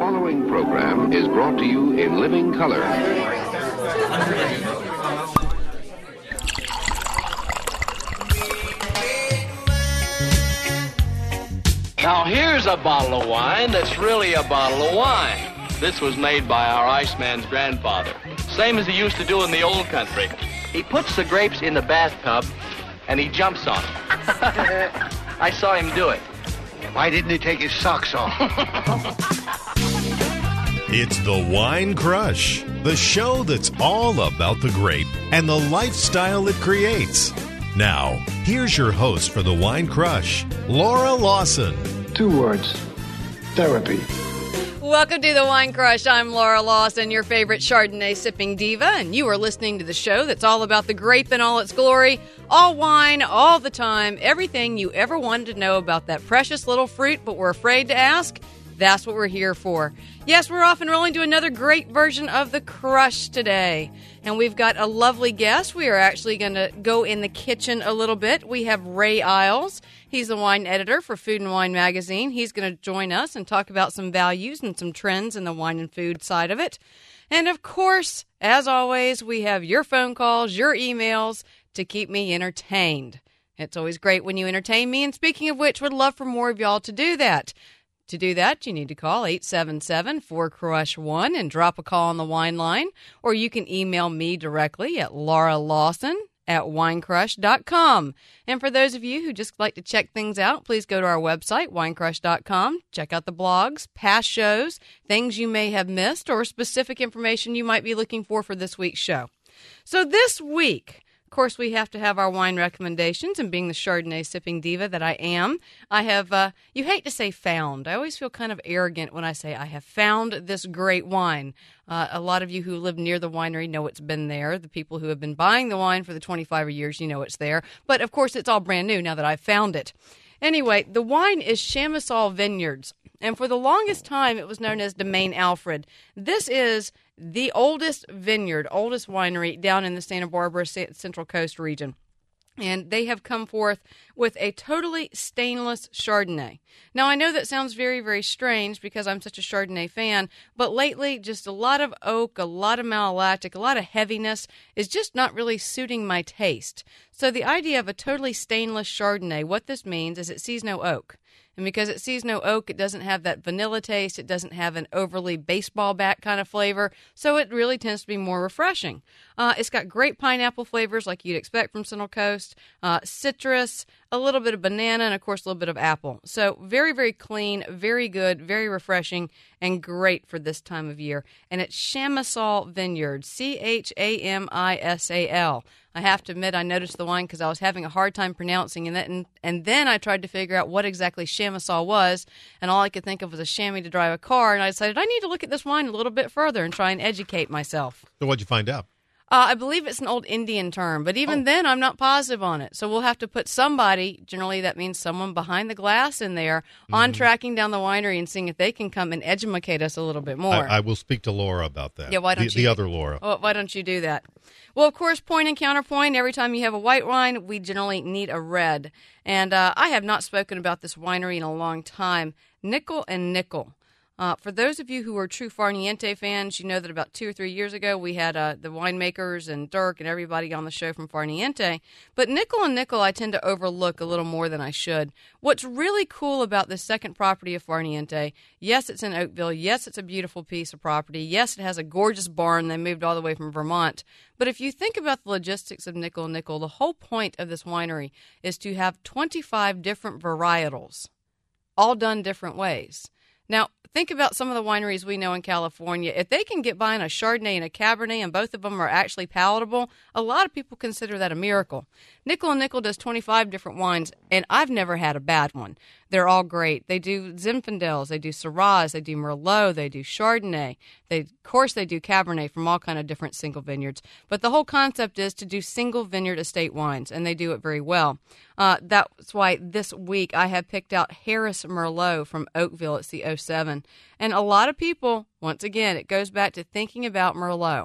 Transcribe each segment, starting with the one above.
following program is brought to you in living color. Now here's a bottle of wine that's really a bottle of wine. This was made by our Iceman's grandfather. Same as he used to do in the old country. He puts the grapes in the bathtub and he jumps on them. I saw him do it. Why didn't he take his socks off? It's the Wine Crush, the show that's all about the grape and the lifestyle it creates. Now, here's your host for the Wine Crush, Laura Lawson. 2 words, therapy. Welcome to the Wine Crush. I'm Laura Lawson, your favorite Chardonnay sipping diva, and you are listening to the show that's all about the grape in all its glory, all wine, all the time, everything you ever wanted to know about that precious little fruit, but were afraid to ask. That's what we're here for. Yes, we're off and rolling to another great version of The Crush today. And we've got a lovely guest. We are actually going to go in the kitchen a little bit. We have Ray Isles. He's the wine editor for Food and Wine magazine. He's going to join us and talk about some values and some trends in the wine and food side of it. And of course, as always, we have your phone calls, your emails to keep me entertained. It's always great when you entertain me. And speaking of which, would love for more of y'all to do that. To do that, you need to call 877-4CRUSH1 and drop a call on the wine line, or you can email me directly at lauralawson@winecrush.com. And for those of you who just like to check things out, please go to our website, winecrush.com. Check out the blogs, past shows, things you may have missed, or specific information you might be looking for this week's show. So this week, of course, we have to have our wine recommendations, and being the Chardonnay sipping diva that I am, I have, you hate to say found. I always feel kind of arrogant when I say I have found this great wine. A lot of you who live near the winery know it's been there. The people who have been buying the wine for the 25 years, you know it's there. But, of course, it's all brand new now that I've found it. Anyway, the wine is Chamissal Vineyards, and for the longest time it was known as Domaine Alfred. This is the oldest vineyard, oldest winery down in the Santa Barbara Central Coast region. And they have come forth with a totally stainless Chardonnay. Now, I know that sounds very, very strange because I'm such a Chardonnay fan, but lately just a lot of oak, a lot of malolactic, a lot of heaviness is just not really suiting my taste. So the idea of a totally stainless Chardonnay, what this means is it sees no oak. And because it sees no oak, it doesn't have that vanilla taste. It doesn't have an overly baseball bat kind of flavor. So it really tends to be more refreshing. It's got great pineapple flavors like you'd expect from Central Coast, citrus, a little bit of banana, and, of course, a little bit of apple. So very, very clean, very good, very refreshing, and great for this time of year. And it's Chamissal Vineyards, Chamisal. I have to admit, I noticed the wine because I was having a hard time pronouncing it, and then I tried to figure out what exactly Chamissal was, and all I could think of was a chamois to drive a car, and I decided I need to look at this wine a little bit further and try and educate myself. So what'd you find out? I believe it's an old Indian term, but even then I'm not positive on it. So we'll have to put somebody, generally that means someone behind the glass in there, on tracking down the winery and seeing if they can come and educate us a little bit more. I will speak to Laura about that. Yeah, why don't the other Laura. Why don't you do that? Well, of course, point and counterpoint. Every time you have a white wine, we generally need a red. And I have not spoken about this winery in a long time. Nickel and Nickel. For those of you who are true Farniente fans, you know that about 2 or 3 years ago we had the winemakers and Dirk and everybody on the show from Farniente. But Nickel and Nickel I tend to overlook a little more than I should. What's really cool about this second property of Farniente, yes, it's in Oakville. Yes, it's a beautiful piece of property. Yes, it has a gorgeous barn. They moved all the way from Vermont. But if you think about the logistics of Nickel and Nickel, the whole point of this winery is to have 25 different varietals, all done different ways. Now, think about some of the wineries we know in California. If they can get by on a Chardonnay and a Cabernet and both of them are actually palatable, a lot of people consider that a miracle. Nickel and Nickel does 25 different wines, and I've never had a bad one. They're all great. They do Zinfandels, they do Syrahs, they do Merlot, they do Chardonnay. Of course, they do Cabernet from all kind of different single vineyards. But the whole concept is to do single vineyard estate wines, and they do it very well. That's why this week I have picked out Harris Merlot from Oakville. It's the 07. And a lot of people, once again, it goes back to thinking about Merlot.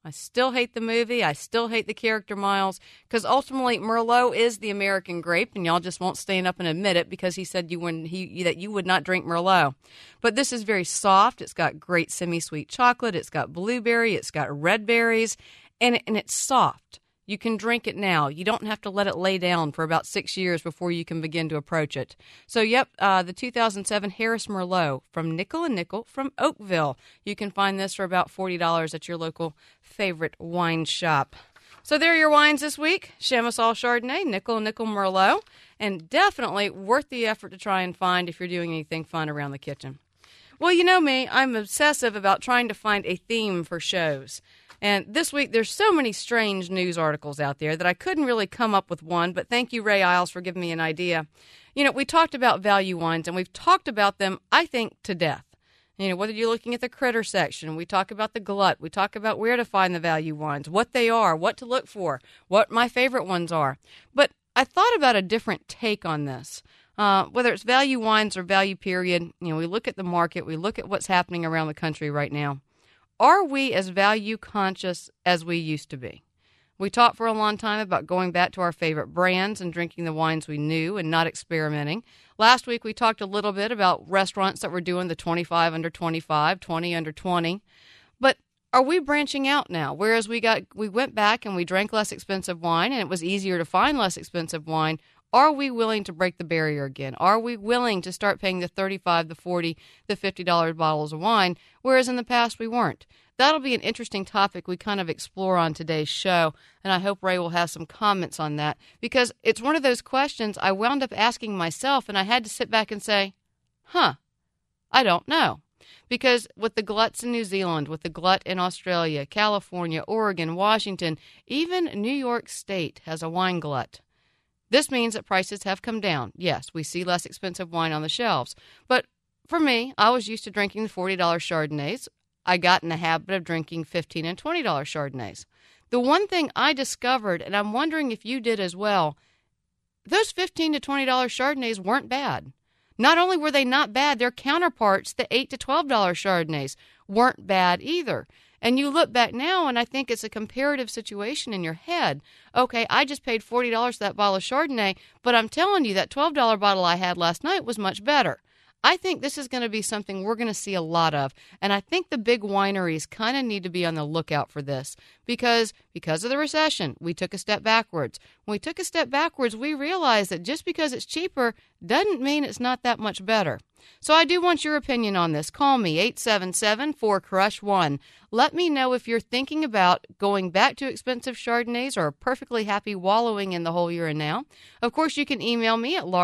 I still hate the movie. I still hate the character Miles, because ultimately Merlot is the American grape, and y'all just won't stand up and admit it because he said that you would not drink Merlot. But this is very soft. It's got great semi-sweet chocolate. It's got blueberry. It's got red berries, and it's soft. You can drink it now. You don't have to let it lay down for about 6 years before you can begin to approach it. So, the 2007 Harris Merlot from Nickel & Nickel from Oakville. You can find this for about $40 at your local favorite wine shop. So there are your wines this week. Chamissal Chardonnay, Nickel & Nickel Merlot, and definitely worth the effort to try and find if you're doing anything fun around the kitchen. Well, you know me, I'm obsessive about trying to find a theme for shows. And this week, there's so many strange news articles out there that I couldn't really come up with one, but thank you, Ray Isles, for giving me an idea. You know, we talked about value wines, and we've talked about them, I think, to death. You know, whether you're looking at the critter section, we talk about the glut, we talk about where to find the value wines, what they are, what to look for, what my favorite ones are. But I thought about a different take on this. Whether it's value wines or value period, you know, we look at the market, we look at what's happening around the country right now. Are we as value conscious as we used to be? We talked for a long time about going back to our favorite brands and drinking the wines we knew and not experimenting. Last week we talked a little bit about restaurants that were doing the 25 under 25, 20 under 20. But are we branching out now? Whereas we went back and we drank less expensive wine and it was easier to find less expensive wine. Are we willing to break the barrier again? Are we willing to start paying the $35, the $40, the $50 bottles of wine, whereas in the past we weren't? That'll be an interesting topic we kind of explore on today's show, and I hope Ray will have some comments on that, because it's one of those questions I wound up asking myself, and I had to sit back and say, I don't know. Because with the gluts in New Zealand, with the glut in Australia, California, Oregon, Washington, even New York State has a wine glut. This means that prices have come down. Yes, we see less expensive wine on the shelves. But for me, I was used to drinking the $40 Chardonnays. I got in the habit of drinking $15 and $20 Chardonnays. The one thing I discovered, and I'm wondering if you did as well, those $15 to $20 Chardonnays weren't bad. Not only were they not bad, their counterparts, the $8 to $12 Chardonnays, weren't bad either. And you look back now, and I think it's a comparative situation in your head. Okay, I just paid $40 for that bottle of Chardonnay, but I'm telling you that $12 bottle I had last night was much better. I think this is going to be something we're going to see a lot of, and I think the big wineries kind of need to be on the lookout for this because of the recession, we took a step backwards. When we took a step backwards, we realized that just because it's cheaper doesn't mean it's not that much better. So I do want your opinion on this. Call me, 877-4CRUSH-1. Let me know if you're thinking about going back to expensive Chardonnays or are perfectly happy wallowing in the whole year and now. Of course, you can email me at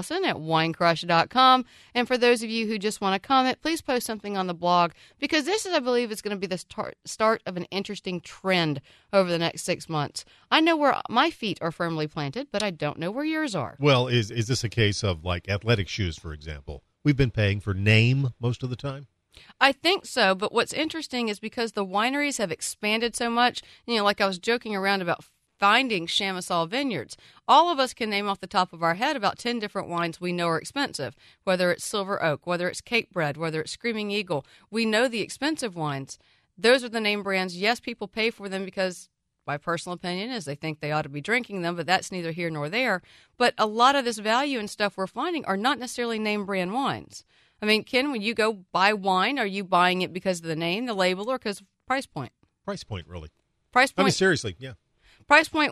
lauralawson@winecrush.com. And for those of you who just want to comment, please post something on the blog because this, I believe, is going to be the start of an interesting trend over the next 6 months. I know where my feet are firmly planted, but I don't know where yours are. Well, is this a case of like athletic shoes, for example? We've been paying for name most of the time. I think so, but what's interesting is because the wineries have expanded so much, you know, like I was joking around about finding Chamissal vineyards. All of us can name off the top of our head about 10 different wines we know are expensive, whether it's Silver Oak, whether it's Cape Bread, whether it's Screaming Eagle. We know the expensive wines. Those are the name brands. Yes, people pay for them because my personal opinion is they think they ought to be drinking them, but that's neither here nor there. But a lot of this value and stuff we're finding are not necessarily name brand wines. I mean, Ken, when you go buy wine, are you buying it because of the name, the label, or because of price point? Price point, really. Price point. I mean, seriously, yeah. Price point,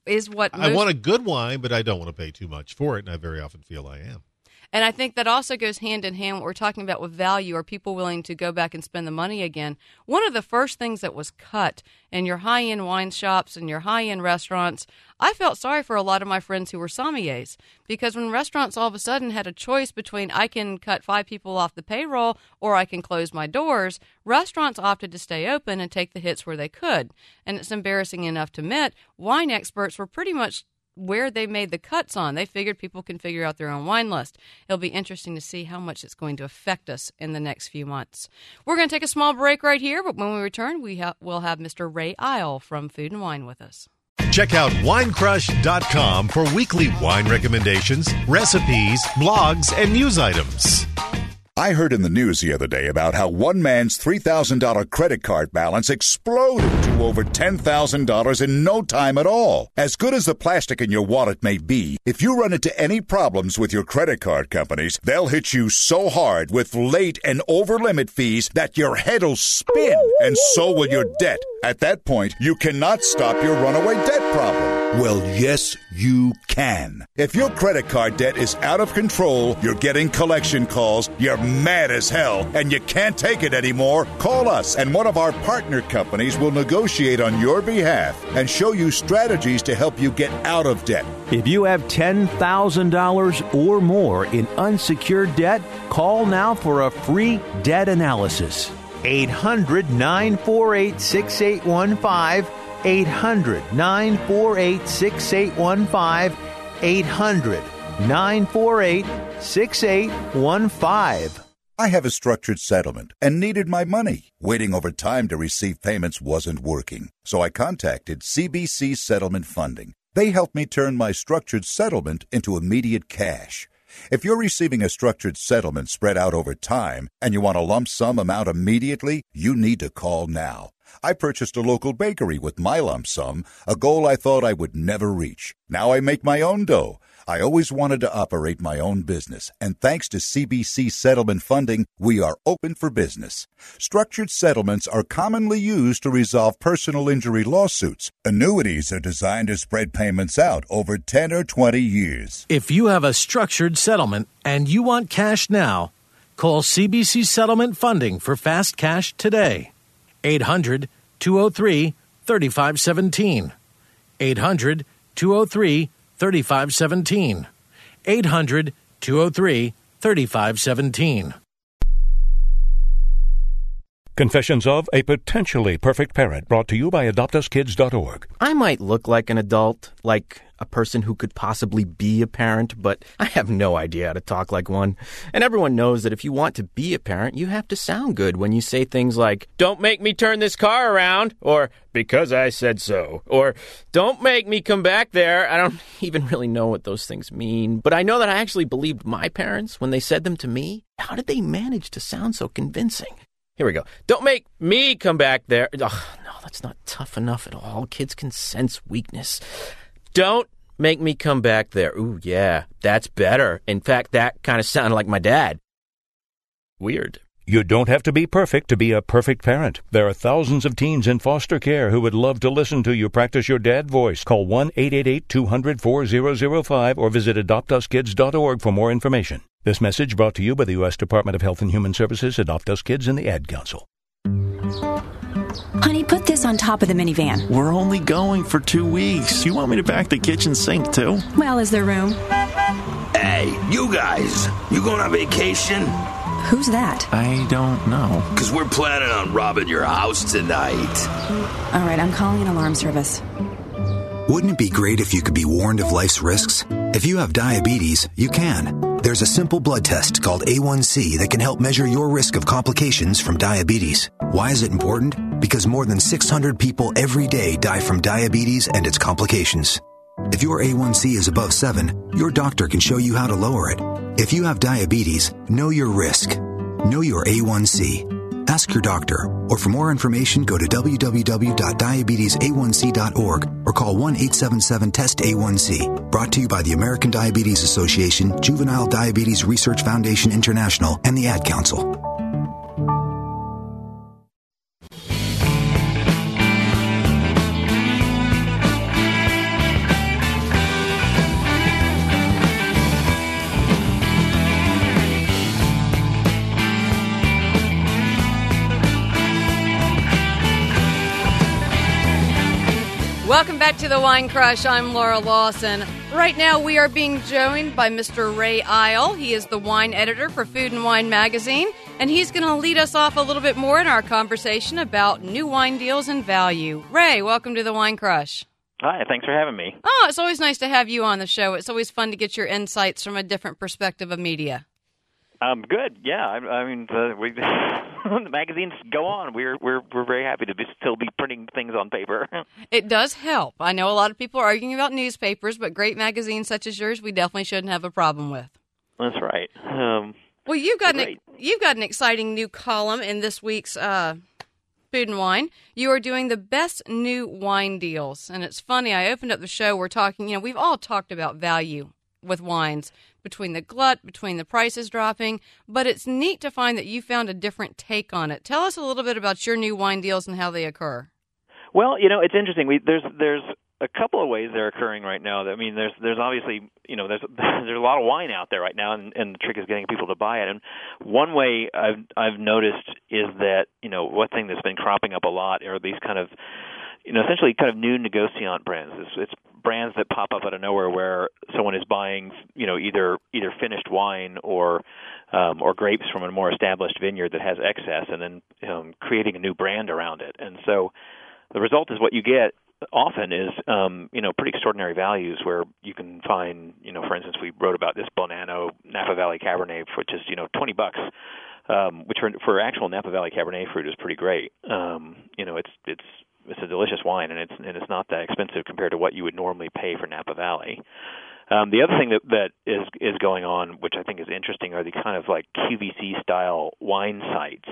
I want a good wine, but I don't want to pay too much for it, and I very often feel I am. And I think that also goes hand in hand what we're talking about with value. Are people willing to go back and spend the money again? One of the first things that was cut in your high-end wine shops and your high-end restaurants, I felt sorry for a lot of my friends who were sommeliers because when restaurants all of a sudden had a choice between I can cut 5 people off the payroll or I can close my doors, restaurants opted to stay open and take the hits where they could. And it's embarrassing enough to admit, wine experts were pretty much where they made the cuts on. They figured people can figure out their own wine list. It'll be interesting to see how much it's going to affect us in the next few months. We're going to take a small break right here, but when we return, we'll have Mr. Ray Isle from Food and Wine with us. Check out winecrush.com for weekly wine recommendations, recipes, blogs, and news items. I heard in the news the other day about how one man's $3,000 credit card balance exploded to over $10,000 in no time at all. As good as the plastic in your wallet may be, if you run into any problems with your credit card companies, they'll hit you so hard with late and over-limit fees that your head'll spin, and so will your debt. At that point, you cannot stop your runaway debt problem. Well, yes, you can. If your credit card debt is out of control, you're getting collection calls, you're mad as hell, and you can't take it anymore, call us, and one of our partner companies will negotiate on your behalf and show you strategies to help you get out of debt. If you have $10,000 or more in unsecured debt, call now for a free debt analysis. 800-948-6815. 800-948-6815. 800-948-6815. I have a structured settlement and needed my money. Waiting over time to receive payments wasn't working, so I contacted CBC Settlement Funding. They helped me turn my structured settlement into immediate cash. If you're receiving a structured settlement spread out over time and you want a lump sum amount immediately, you need to call now. I purchased a local bakery with my lump sum, a goal I thought I would never reach. Now I make my own dough. I always wanted to operate my own business, and thanks to CBC Settlement Funding, we are open for business. Structured settlements are commonly used to resolve personal injury lawsuits. Annuities are designed to spread payments out over 10 or 20 years. If you have a structured settlement and you want cash now, call CBC Settlement Funding for fast cash today. 800-203-3517. 800-203-3517. 800-203-3517. Confessions of a Potentially Perfect Parent, brought to you by AdoptUsKids.org. I might look like an adult, like a person who could possibly be a parent, but I have no idea how to talk like one. And everyone knows that if you want to be a parent, you have to sound good when you say things like, "Don't make me turn this car around," or "because I said so," or "Don't make me come back there." I don't even really know what those things mean, but I know that I actually believed my parents when they said them to me. How did they manage to sound so convincing? Here we go. "Don't make me come back there." Oh, no, that's not tough enough at all. Kids can sense weakness. "Don't make me come back there." Ooh, yeah, that's better. In fact, that kind of sounded like my dad. Weird. You don't have to be perfect to be a perfect parent. There are thousands of teens in foster care who would love to listen to you practice your dad voice. Call 1-888-200-4005 or visit AdoptUsKids.org for more information. This message brought to you by the U.S. Department of Health and Human Services, Adopt Us Kids, and the Ad Council. Honey, put this on top of the minivan. We're only going for 2 weeks. You want me to pack the kitchen sink, too? Well, is there room? Hey, you guys, you going on vacation? Who's that? I don't know. Because we're planning on robbing your house tonight. All right, I'm calling an alarm service. Wouldn't it be great if you could be warned of life's risks? If you have diabetes, you can. There's a simple blood test called A1C that can help measure your risk of complications from diabetes. Why is it important? Because more than 600 people every day die from diabetes and its complications. If your A1C is above 7, your doctor can show you how to lower it. If you have diabetes, know your risk. Know your A1C. Ask your doctor, or for more information, go to www.diabetesaonc.org or call 1-877-TEST-A1C. Brought to you by the American Diabetes Association, Juvenile Diabetes Research Foundation International, and the Ad Council. Welcome back to the Wine Crush. I'm Laura Lawson. Right now we are being joined by Mr. Ray Isle. He is the wine editor for Food and Wine magazine, and he's going to lead us off a little bit more in our conversation about new wine deals and value. Ray, welcome to the Wine Crush. Hi, thanks for having me. Oh, it's always nice to have you on the show. It's always fun to get your insights from a different perspective of media. Good. Yeah, I mean, the magazines go on. We're very happy to still be printing things on paper. It does help. I know a lot of people are arguing about newspapers, but great magazines such as yours, we definitely shouldn't have a problem with. That's right. Well, you've got an exciting new column in this week's Food and Wine. You are doing the best new wine deals. And it's funny, I opened up the show, we're talking, we've all talked about value with wines, between the glut, between the prices dropping, but it's neat to find that you found a different take on it. Tell us a little bit about your new wine deals and how they occur. Well, it's interesting. There's a couple of ways they're occurring right now. I mean, there's obviously, there's a lot of wine out there right now, and the trick is getting people to buy it. And one way I've noticed is that, one thing that's been cropping up a lot are these kind of, essentially kind of new negociant brands. It's brands that pop up out of nowhere where someone is buying, either finished wine or grapes from a more established vineyard that has excess, and then creating a new brand around it. And so the result is what you get often is, pretty extraordinary values where you can find, for instance, we wrote about this Bonanno Napa Valley Cabernet, which is, $20, which for actual Napa Valley Cabernet fruit is pretty great. It's a delicious wine, and it's not that expensive compared to what you would normally pay for Napa Valley. The other thing that is going on, which I think is interesting, are the kind of like QVC style wine sites,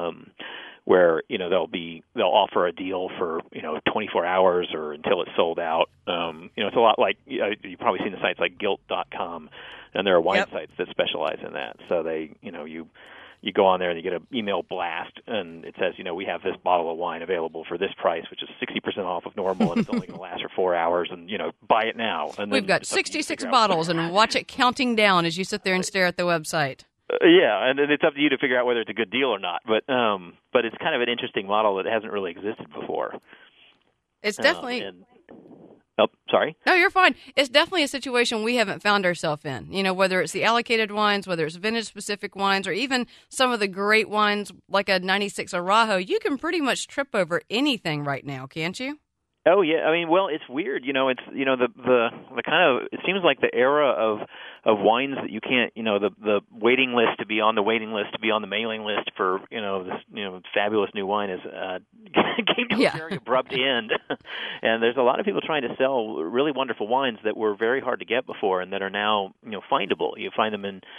where they'll offer a deal for 24 hours or until it's sold out. It's a lot like you've probably seen the sites like Gilt.com, and there are wine sites that specialize in that. So they you go on there and you get an email blast, and it says we have this bottle of wine available for this price, which is 60% off of normal, and it's only going to last for 4 hours, and buy it now. And we've got 66 bottles, and watch it counting down as you sit there and stare at the website. Yeah, and it's up to you to figure out whether it's a good deal or not. But it's kind of an interesting model that hasn't really existed before. It's definitely. Sorry. No, you're fine. It's definitely a situation we haven't found ourselves in. Whether it's the allocated wines, whether it's vintage-specific wines, or even some of the great wines like a 96 Arajo, you can pretty much trip over anything right now, can't you? Oh yeah, I mean, well, it's weird. It's the kind of, it seems like the era of wines that you can't, the waiting list to be on the waiting list to be on the mailing list for this fabulous new wine is came to a very abrupt end. And there's a lot of people trying to sell really wonderful wines that were very hard to get before and that are now findable. You find them in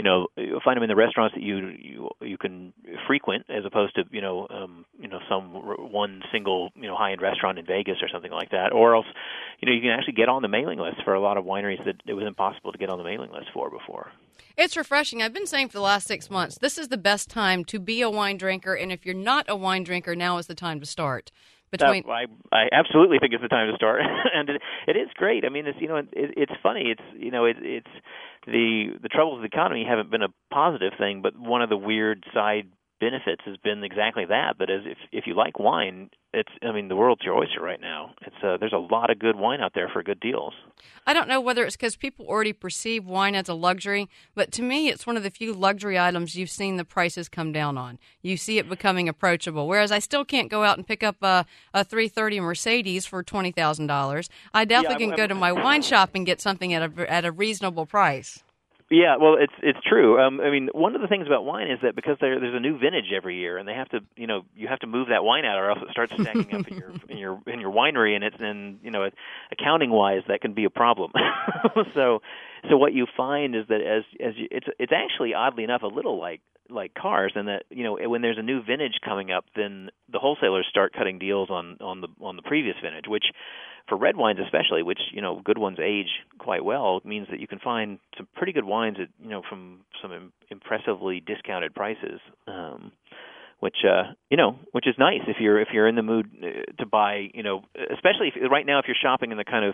the restaurants that you can frequent, as opposed to some one single high end restaurant in Vegas or something like that, or else you can actually get on the mailing list for a lot of wineries that it was impossible to get on the mailing list for before. It's refreshing. I've been saying for the last 6 months, this is the best time to be a wine drinker, and if you're not a wine drinker, now is the time to start. I absolutely think it's the time to start, and it is great. I mean, it's funny. It's the troubles of the economy haven't been a positive thing, but one of the weird side benefits has been exactly that. That is, if you like wine, the world's your oyster right now. There's a lot of good wine out there for good deals. I don't know whether it's because people already perceive wine as a luxury, but to me, it's one of the few luxury items you've seen the prices come down on. You see it becoming approachable. Whereas I still can't go out and pick up a 330 Mercedes for $20,000. I definitely can go to my wine shop and get something at a reasonable price. Yeah, well, it's true. One of the things about wine is that because there's a new vintage every year, and they have to, you have to move that wine out, or else it starts stacking up in your winery, and accounting wise, that can be a problem. So what you find is that it's actually oddly enough a little like cars, and that when there's a new vintage coming up, then the wholesalers start cutting deals on the previous vintage, which for red wines especially, which good ones age quite well, means that you can find some pretty good wines at from some impressively discounted prices, which is nice if you're in the mood to buy, especially right now if you're shopping in the kind of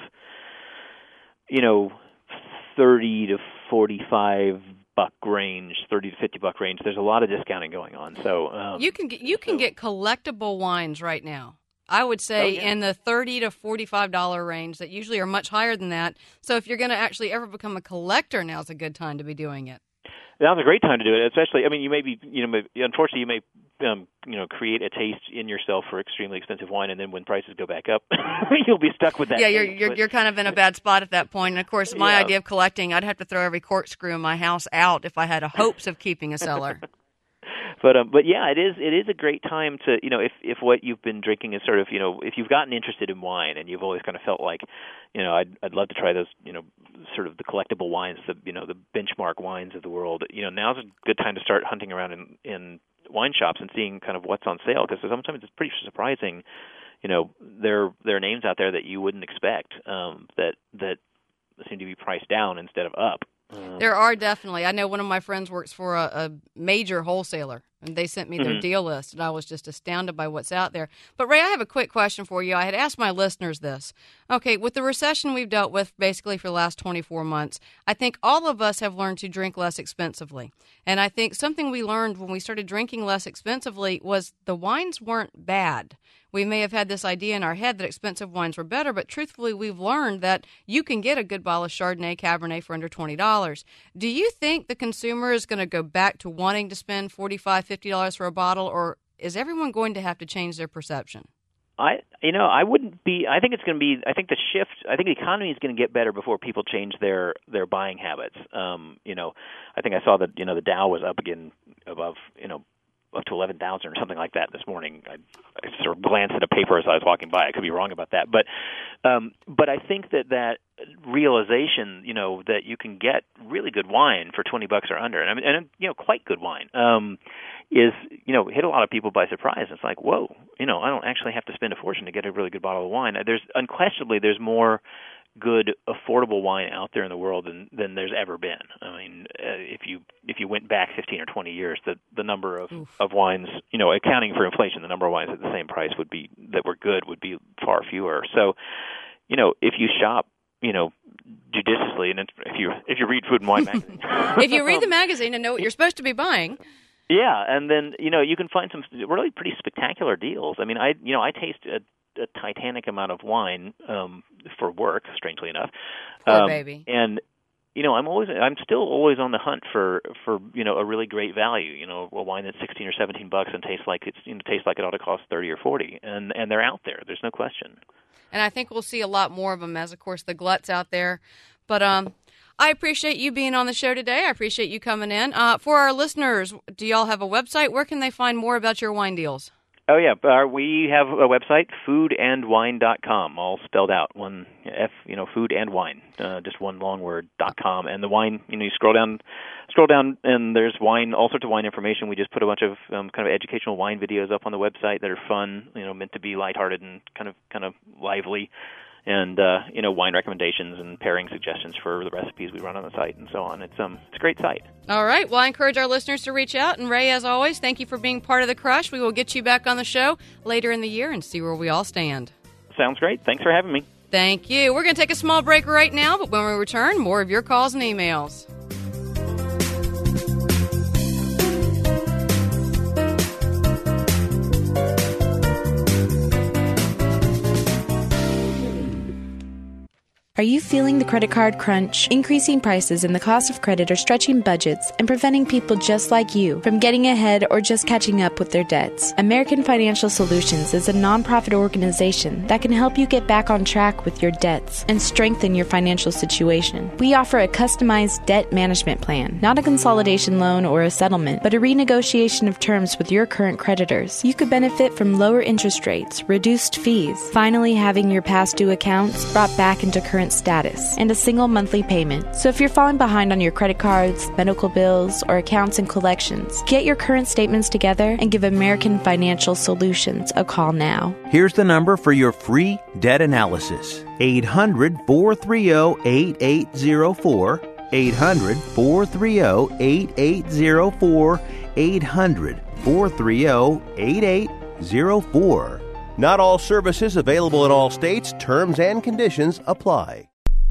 $30 to $45 range, $30 to $50 range. There's a lot of discounting going on. So you can get collectible wines right now. I would say in the $30 to $45 range that usually are much higher than that. So if you're going to actually ever become a collector, now's a good time to be doing it. Now's a great time to do it, especially. You may be, unfortunately, you may, create a taste in yourself for extremely expensive wine, and then when prices go back up, you'll be stuck with that. Yeah, you're kind of in a bad spot at that point. And of course, my idea of collecting, I'd have to throw every corkscrew in my house out if I had hopes of keeping a cellar. But yeah, it is a great time to, if what you've been drinking is sort of, if you've gotten interested in wine and you've always kind of felt like, I'd love to try those, sort of the collectible wines, the benchmark wines of the world. Now's a good time to start hunting around in wine shops and seeing kind of what's on sale, because sometimes it's pretty surprising. There are names out there that you wouldn't expect that seem to be priced down instead of up. There are definitely. I know one of my friends works for a major wholesaler, and they sent me their deal list, and I was just astounded by what's out there. But, Ray, I have a quick question for you. I had asked my listeners this. Okay, with the recession we've dealt with basically for the last 24 months, I think all of us have learned to drink less expensively. And I think something we learned when we started drinking less expensively was the wines weren't bad. We may have had this idea in our head that expensive wines were better, but truthfully, we've learned that you can get a good bottle of Chardonnay, Cabernet for under $20. Do you think the consumer is going to go back to wanting to spend $45, $50 for a bottle, or is everyone going to have to change their perception? I wouldn't be. I think it's going to be. I think the shift. I think the economy is going to get better before people change their buying habits. I think I saw that the Dow was up again above up to 11,000 or something like that this morning. I sort of glanced at a paper as I was walking by. I could be wrong about that, but I think that realization, that you can get really good wine for $20 or under, and quite good wine, is hit a lot of people by surprise. It's like, whoa, I don't actually have to spend a fortune to get a really good bottle of wine. There's more good affordable wine out there in the world than there's ever been. I mean, if you went back 15 or 20 years, the number of wines, accounting for inflation, the number of wines at the same price would be far fewer. So, if you shop, judiciously, and if you read Food and Wine magazine, if you read the magazine and know what you're supposed to be buying. Yeah, and then you can find some really pretty spectacular deals. I mean, I taste a titanic amount of wine for work, strangely enough. Poor baby. And I'm still always on the hunt for a really great value. A wine that's $16 or $17 and tastes like it ought to cost $30 or $40, and they're out there. There's no question. And I think we'll see a lot more of them as, of course, the glut's out there. But I appreciate you being on the show today. I appreciate you coming in. For our listeners, do y'all have a website? Where can they find more about your wine deals? Oh, yeah. We have a website, foodandwine.com, all spelled out. One F, food and wine, just one long word, .com. And the wine, you scroll down, and there's wine, all sorts of wine information. We just put a bunch of kind of educational wine videos up on the website that are fun, meant to be lighthearted and kind of lively. And, wine recommendations and pairing suggestions for the recipes we run on the site and so on. It's a great site. All right. Well, I encourage our listeners to reach out. And, Ray, as always, thank you for being part of the Crush. We will get you back on the show later in the year and see where we all stand. Sounds great. Thanks for having me. Thank you. We're going to take a small break right now, but when we return, more of your calls and emails. Are you feeling the credit card crunch? Increasing prices and the cost of credit are stretching budgets and preventing people just like you from getting ahead or just catching up with their debts. American Financial Solutions is a nonprofit organization that can help you get back on track with your debts and strengthen your financial situation. We offer a customized debt management plan, not a consolidation loan or a settlement, but a renegotiation of terms with your current creditors. You could benefit from lower interest rates, reduced fees, finally having your past due accounts brought back into current status, and a single monthly payment. So if you're falling behind on your credit cards, medical bills, or accounts and collections, get your current statements together and give American Financial Solutions a call now. Here's the number for your free debt analysis. 800-430-8804. 800-430-8804. 800-430-8804. Not all services available in all states. Terms and conditions apply.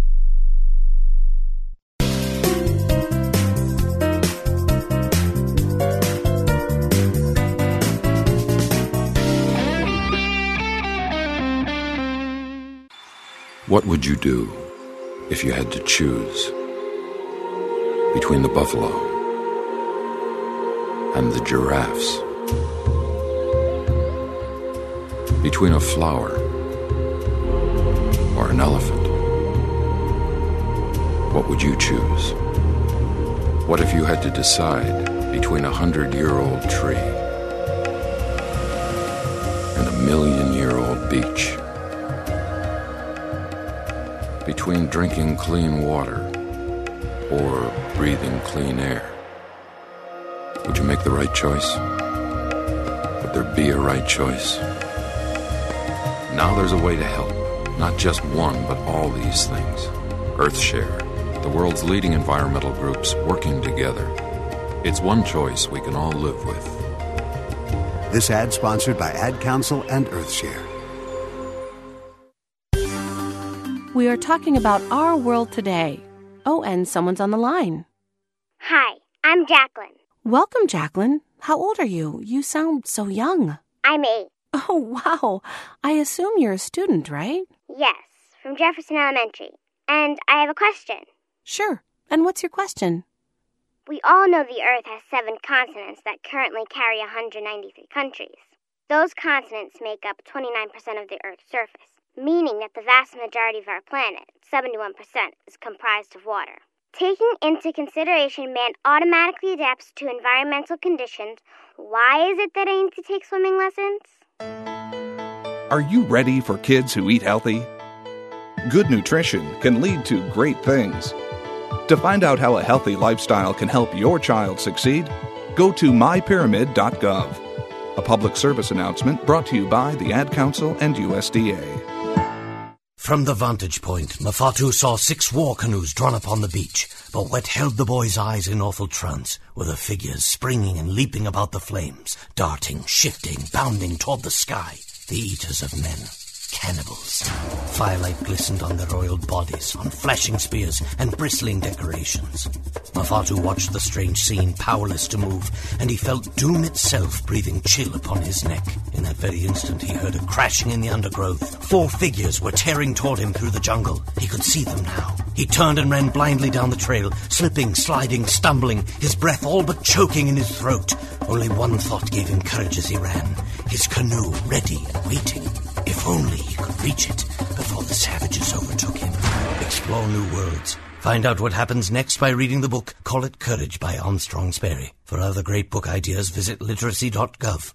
What would you do if you had to choose between the buffalo and the giraffes? Between a flower or an elephant? What would you choose? What if you had to decide between a 100-year-old tree and a 1,000,000-year-old beach. Between drinking clean water or breathing clean air. Would you make the right choice? Would there be a right choice? Now there's a way to help. Not just one, but all these things. EarthShare, the world's leading environmental groups working together. It's one choice we can all live with. This ad sponsored by Ad Council and EarthShare. We are talking about our world today. Oh, and someone's on the line. Hi, I'm Jacqueline. Welcome, Jacqueline. How old are you? You sound so young. I'm 8. Oh, wow. I assume you're a student, right? Yes, from Jefferson Elementary. And I have a question. Sure. And what's your question? We all know the Earth has 7 continents that currently carry 193 countries. Those continents make up 29% of the Earth's surface, meaning that the vast majority of our planet, 71%, is comprised of water. Taking into consideration man automatically adapts to environmental conditions, why is it that I need to take swimming lessons? Are you ready for kids who eat healthy? Good nutrition can lead to great things. To find out how a healthy lifestyle can help your child succeed, go to mypyramid.gov. A public service announcement brought to you by the Ad Council and USDA. From the vantage point, Mafatu saw 6 war canoes drawn up on the beach, but what held the boy's eyes in awful trance were the figures springing and leaping about the flames, darting, shifting, bounding toward the sky, the eaters of men. Cannibals. Firelight glistened on their oiled bodies, on flashing spears and bristling decorations. Mafatu watched the strange scene, powerless to move, and he felt doom itself breathing chill upon his neck. In that very instant, he heard a crashing in the undergrowth. 4 figures were tearing toward him through the jungle. He could see them now. He turned and ran blindly down the trail, slipping, sliding, stumbling, his breath all but choking in his throat. Only one thought gave him courage as he ran. His canoe ready and waiting. If only he could reach it before the savages overtook him. Explore new worlds. Find out what happens next by reading the book Call It Courage by Armstrong Sperry. For other great book ideas, visit literacy.gov.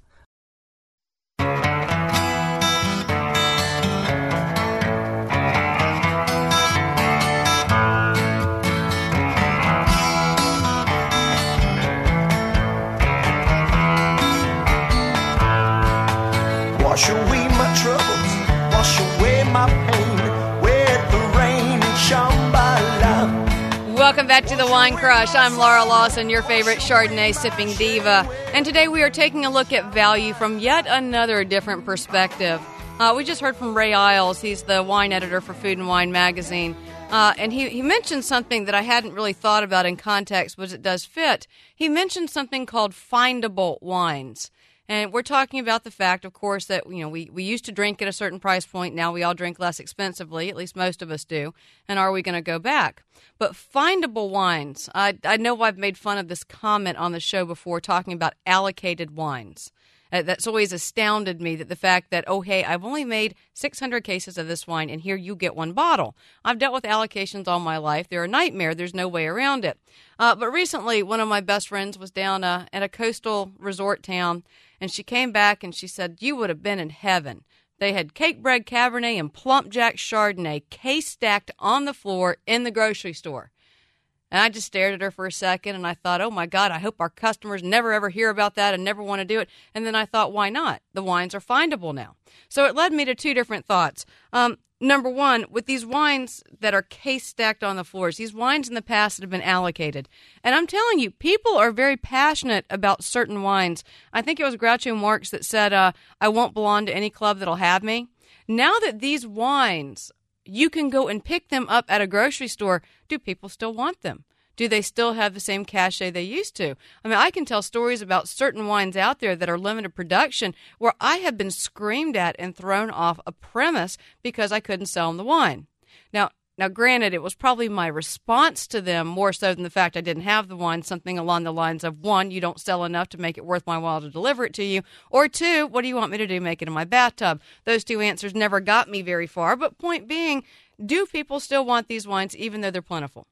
Wash away my troubles, wash away my pain, with the rain and Shambhala. Welcome back to the Wine Crush. I'm Laura Lawson, your favorite Chardonnay sipping diva. And today we are taking a look at value from yet another different perspective. We just heard from Ray Isles. He's the wine editor for Food and Wine magazine. And he mentioned something that I hadn't really thought about in context, but it does fit. He mentioned something called findable wines. And we're talking about the fact, of course, that we used to drink at a certain price point. Now we all drink less expensively, at least most of us do. And are we going to go back? But findable wines, I know I've made fun of this comment on the show before talking about allocated wines. That's always astounded me, that the fact that, oh, hey, I've only made 600 cases of this wine, and here you get 1 bottle. I've dealt with allocations all my life. They're a nightmare. There's no way around it. But recently, one of my best friends was down at a coastal resort town, and she came back and she said, you would have been in heaven. They had Cakebread Cabernet and Plump Jack Chardonnay case-stacked on the floor in the grocery store. And I just stared at her for a second, and I thought, oh, my God, I hope our customers never, ever hear about that and never want to do it. And then I thought, why not? The wines are findable now. So it led me to 2 different thoughts. Number one, with these wines that are case-stacked on the floors, these wines in the past that have been allocated. And I'm telling you, people are very passionate about certain wines. I think it was Groucho Marx that said, I won't belong to any club that'll have me. Now that these wines, you can go and pick them up at a grocery store, do people still want them? Do they still have the same cachet they used to? I mean, I can tell stories about certain wines out there that are limited production where I have been screamed at and thrown off a premise because I couldn't sell them the wine. Now, granted, it was probably my response to them more so than the fact I didn't have the wine, something along the lines of, 1, you don't sell enough to make it worth my while to deliver it to you, or 2, what do you want me to do, make it in my bathtub? Those 2 answers never got me very far, but point being, do people still want these wines even though they're plentiful?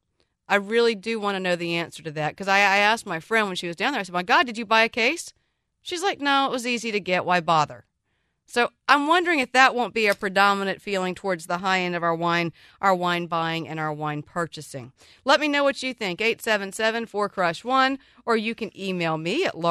I really do want to know the answer to that, because I asked my friend when she was down there, I said, my God, did you buy a case? She's like, no, it was easy to get. Why bother? So I'm wondering if that won't be a predominant feeling towards the high end of our wine buying and our wine purchasing. Let me know what you think, 877-4CRUSH-1, or you can email me at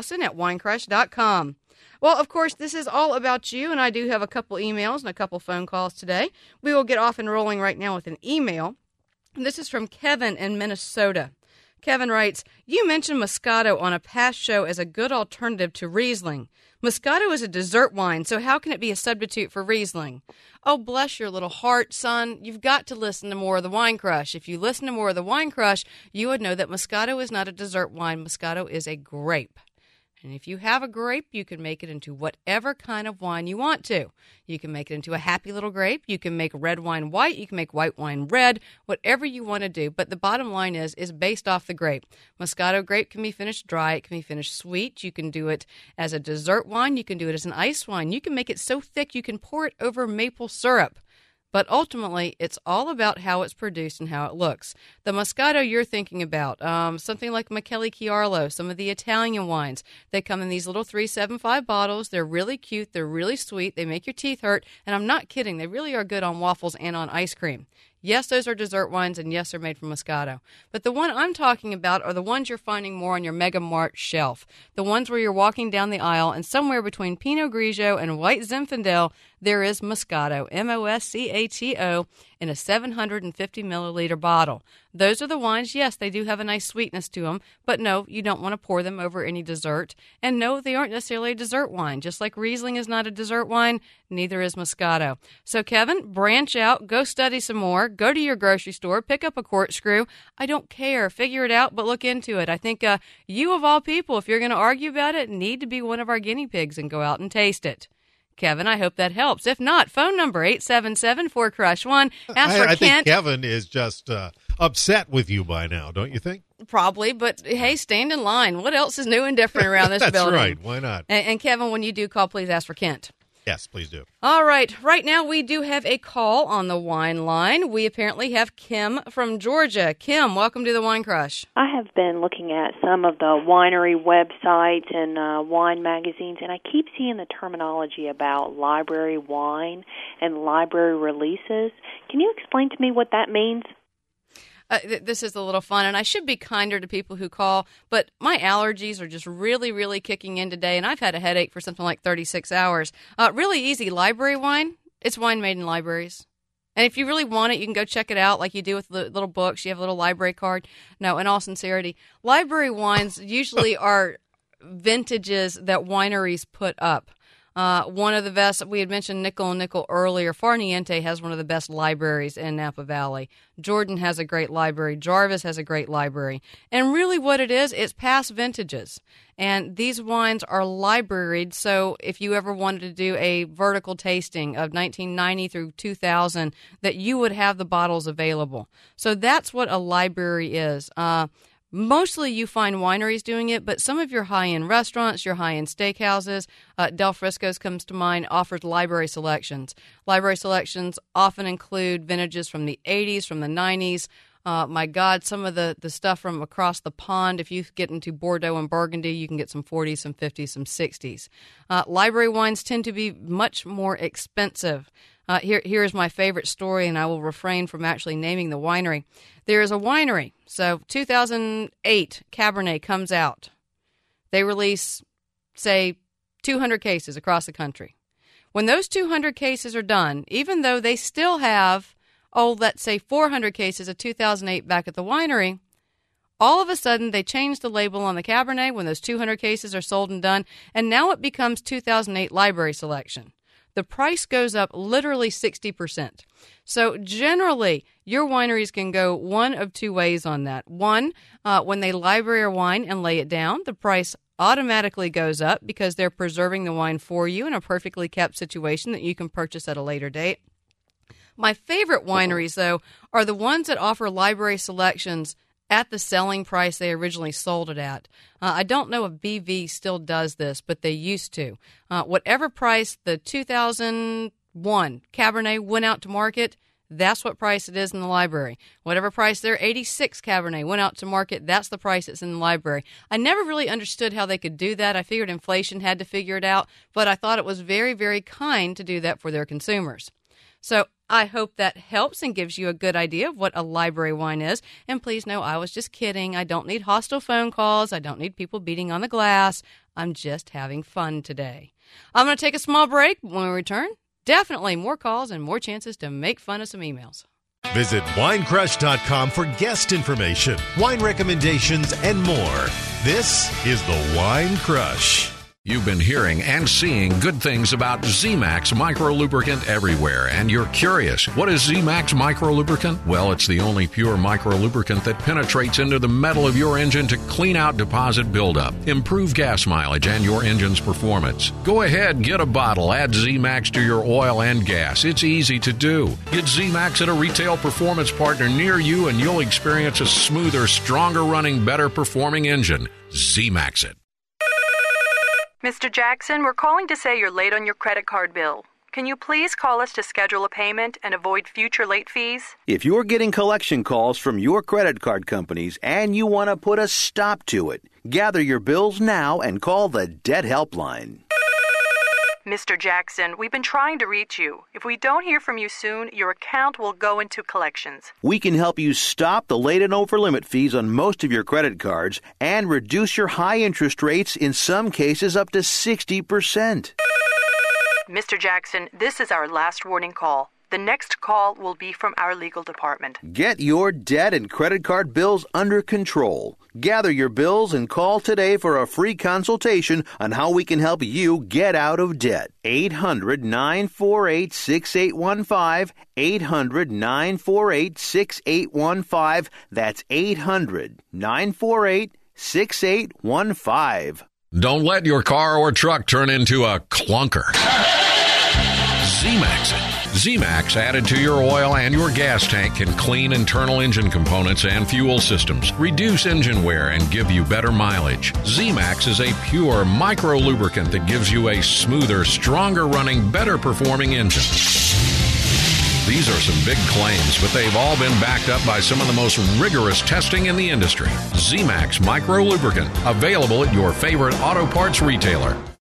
lauralawson@winecrush.com. Well, of course, this is all about you, and I do have a couple emails and a couple phone calls today. We will get off and rolling right now with an email. This is from Kevin in Minnesota. Kevin writes, you mentioned Moscato on a past show as a good alternative to Riesling. Moscato is a dessert wine, so how can it be a substitute for Riesling? Oh, bless your little heart, son. You've got to listen to more of the Wine Crush. If you listen to more of the Wine Crush, you would know that Moscato is not a dessert wine. Moscato is a grape. And if you have a grape, you can make it into whatever kind of wine you want to. You can make it into a happy little grape. You can make red wine white. You can make white wine red, whatever you want to do. But the bottom line is based off the grape. Moscato grape can be finished dry. It can be finished sweet. You can do it as a dessert wine. You can do it as an ice wine. You can make it so thick you can pour it over maple syrup. But ultimately, it's all about how it's produced and how it looks. The Moscato you're thinking about, something like Michele Chiarlo, some of the Italian wines, they come in these little 375 bottles. They're really cute. They're really sweet. They make your teeth hurt. And I'm not kidding. They really are good on waffles and on ice cream. Yes, those are dessert wines, and yes, they're made from Moscato. But the one I'm talking about are the ones you're finding more on your Mega Mart shelf. The ones where you're walking down the aisle, and somewhere between Pinot Grigio and White Zinfandel, there is Moscato, Moscato, in a 750 milliliter bottle. Those are the wines, yes, they do have a nice sweetness to them, but no, you don't want to pour them over any dessert. And no, they aren't necessarily a dessert wine. Just like Riesling is not a dessert wine, neither is Moscato. So, Kevin, branch out, go study some more, go to your grocery store, pick up a corkscrew. I don't care. Figure it out, but look into it. I think you, of all people, if you're going to argue about it, need to be one of our guinea pigs and go out and taste it. Kevin, I hope that helps. If not, phone number 877-4CRUSH-1. I think Kevin is just upset with you by now, don't you think? Probably, but hey, stand in line. What else is new and different around this building? That's right. Why not? And Kevin, when you do call, please ask for Kent. Yes, please do. All right. Right now, we do have a call on the wine line. We apparently have Kim from Georgia. Kim, welcome to the Wine Crush. I have been looking at some of the winery websites and wine magazines, and I keep seeing the terminology about library wine and library releases. Can you explain to me what that means? This is a little fun, and I should be kinder to people who call, but my allergies are just really, really kicking in today, and I've had a headache for something like 36 hours. Really easy. Library wine, it's wine made in libraries. And if you really want it, you can go check it out like you do with the little books. You have a little library card. No, in all sincerity, library wines usually are vintages that wineries put up. One of the best, we had mentioned Nickel and Nickel earlier. Farniente has one of the best libraries in Napa Valley. Jordan has a great library. Jarvis has a great library. And really what it is, it's past vintages. And these wines are libraried, so if you ever wanted to do a vertical tasting of 1990 through 2000, that you would have the bottles available. So that's what a library is. Mostly you find wineries doing it, but some of your high-end restaurants, your high-end steakhouses, Del Frisco's comes to mind, offers library selections. Library selections often include vintages from the 80s, from the 90s. My God, some of the stuff from across the pond, if you get into Bordeaux and Burgundy, you can get some 40s, some 50s, some 60s. Library wines tend to be much more expensive. Here's my favorite story, and I will refrain from actually naming the winery. There is a winery. So 2008, Cabernet comes out. They release, say, 200 cases across the country. When those 200 cases are done, even though they still have, let's say 400 cases of 2008 back at the winery, all of a sudden they change the label on the Cabernet when those 200 cases are sold and done, and now it becomes 2008 library selection. The price goes up literally 60%. So generally, your wineries can go one of two ways on that. One, when they library a wine and lay it down, the price automatically goes up because they're preserving the wine for you in a perfectly kept situation that you can purchase at a later date. My favorite wineries, though, are the ones that offer library selections at the selling price they originally sold it at. I don't know if BV still does this, but they used to. Whatever price the 2001 Cabernet went out to market, that's what price it is in the library. Whatever price their 86 Cabernet went out to market, that's the price it's in the library. I never really understood how they could do that. I figured inflation had to figure it out, but I thought it was very, very kind to do that for their consumers. So I hope that helps and gives you a good idea of what a library wine is. And please know I was just kidding. I don't need hostile phone calls. I don't need people beating on the glass. I'm just having fun today. I'm going to take a small break. When we return, definitely more calls and more chances to make fun of some emails. Visit winecrush.com for guest information, wine recommendations, and more. This is the Wine Crush. You've been hearing and seeing good things about Z-Max Micro Lubricant everywhere, and you're curious, what is Z-Max Micro Lubricant? Well, it's the only pure micro lubricant that penetrates into the metal of your engine to clean out deposit buildup, improve gas mileage, and your engine's performance. Go ahead, get a bottle, add Z-Max to your oil and gas. It's easy to do. Get Z-Max at a retail performance partner near you, and you'll experience a smoother, stronger running, better performing engine. Z-Max it. Mr. Jackson, we're calling to say you're late on your credit card bill. Can you please call us to schedule a payment and avoid future late fees? If you're getting collection calls from your credit card companies and you want to put a stop to it, gather your bills now and call the Debt Helpline. Mr. Jackson, we've been trying to reach you. If we don't hear from you soon, your account will go into collections. We can help you stop the late and over-limit fees on most of your credit cards and reduce your high interest rates, in some cases up to 60%. Mr. Jackson, this is our last warning call. The next call will be from our legal department. Get your debt and credit card bills under control. Gather your bills and call today for a free consultation on how we can help you get out of debt. 800-948-6815. 800-948-6815. That's 800-948-6815. Don't let your car or truck turn into a clunker. Z-Max it. Z-Max added to your oil and your gas tank can clean internal engine components and fuel systems, reduce engine wear, and give you better mileage. Z-Max is a pure micro lubricant that gives you a smoother, stronger running, better performing engine. These are some big claims, but they've all been backed up by some of the most rigorous testing in the industry. Z-Max Micro Lubricant, available at your favorite auto parts retailer.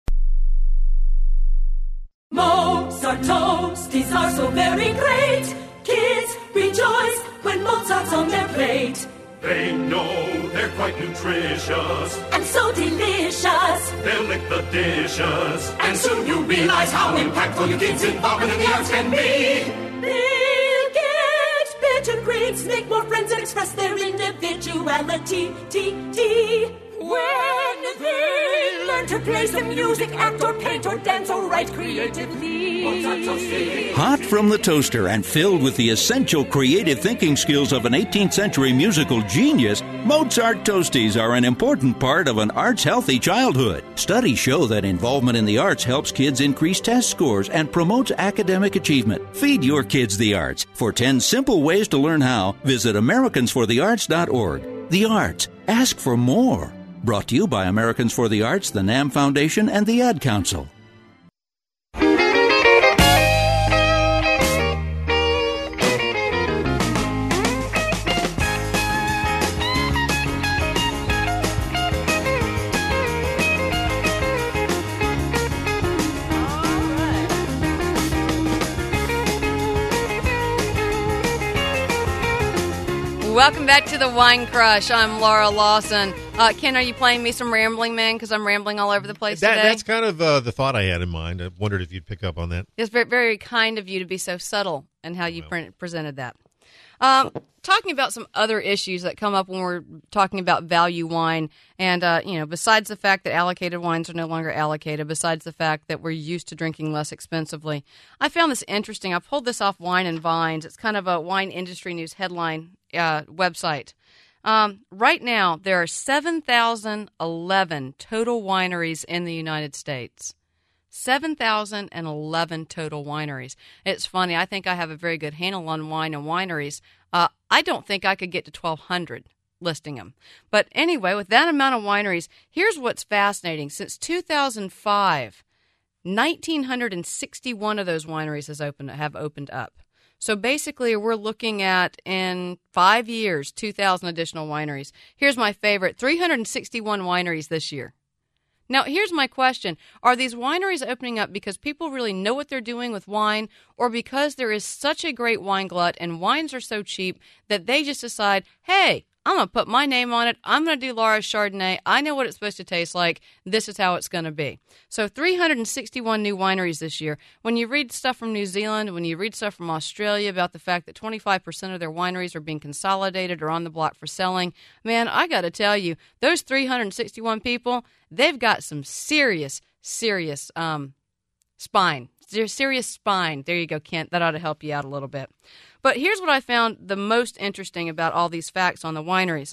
Mozart toasties are so very great. Kids rejoice when Mozart's on their plate. They know they're quite nutritious and so delicious. They'll lick the dishes, and soon you'll realize how impactful your kids' involvement in the arts can be. They'll get better grades, make more friends, and express their individuality. When they learn to play some music, act or paint or dance or write creatively. Hot from the toaster and filled with the essential creative thinking skills of an 18th century musical genius, Mozart Toasties are an important part of an arts-healthy childhood. Studies show that involvement in the arts helps kids increase test scores and promotes academic achievement. Feed your kids the arts. For 10 simple ways to learn how, visit AmericansForTheArts.org. The arts. Ask for more. Brought to you by Americans for the Arts, the NAM Foundation, and the Ad Council. Welcome back to the Wine Crush. I'm Laura Lawson. Ken, are you playing me some Rambling Man? Because I'm rambling all over the place today. That's kind of the thought I had in mind. I wondered if you'd pick up on that. It's very, very kind of you to be so subtle in how you presented that. Talking about some other issues that come up when we're talking about value wine, and besides the fact that allocated wines are no longer allocated, besides the fact that we're used to drinking less expensively, I found this interesting. I pulled this off Wine and Vines. It's kind of a wine industry news headline website. Right now, there are 7,011 total wineries in the United States. 7,011 total wineries. It's funny. I think I have a very good handle on wine and wineries. I don't think I could get to 1,200 listing them. But anyway, with that amount of wineries, here's what's fascinating. Since 2005, 1,961 of those wineries have opened up. So basically, we're looking at, in 5 years, 2,000 additional wineries. Here's my favorite, 361 wineries this year. Now, here's my question. Are these wineries opening up because people really know what they're doing with wine, or because there is such a great wine glut and wines are so cheap that they just decide, hey, I'm going to put my name on it. I'm going to do Laura's Chardonnay. I know what it's supposed to taste like. This is how it's going to be. So 361 new wineries this year. When you read stuff from New Zealand, when you read stuff from Australia about the fact that 25% of their wineries are being consolidated or on the block for selling, man, I got to tell you, those 361 people, they've got some serious spine. Serious spine. There you go, Kent. That ought to help you out a little bit. But here's what I found the most interesting about all these facts on the wineries.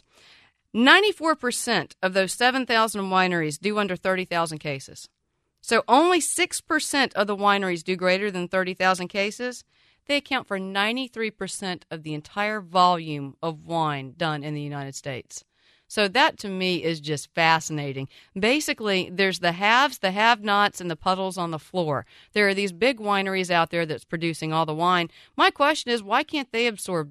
94% of those 7,000 wineries do under 30,000 cases. So only 6% of the wineries do greater than 30,000 cases. They account for 93% of the entire volume of wine done in the United States. So that, to me, is just fascinating. Basically, there's the haves, the have-nots, and the puddles on the floor. There are these big wineries out there that's producing all the wine. My question is, why can't they absorb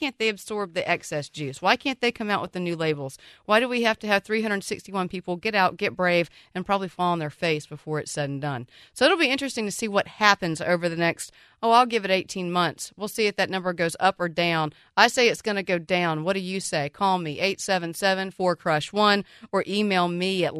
the excess juice? Why can't they come out with the new labels? Why do we have to have 361 people get out, get brave, and probably fall on their face before it's said and done? So it'll be interesting to see what happens over the next, I'll give it 18 months. We'll see if that number goes up or down. I say it's going to go down. What do you say? Call me, 877-4CRUSH1, or email me at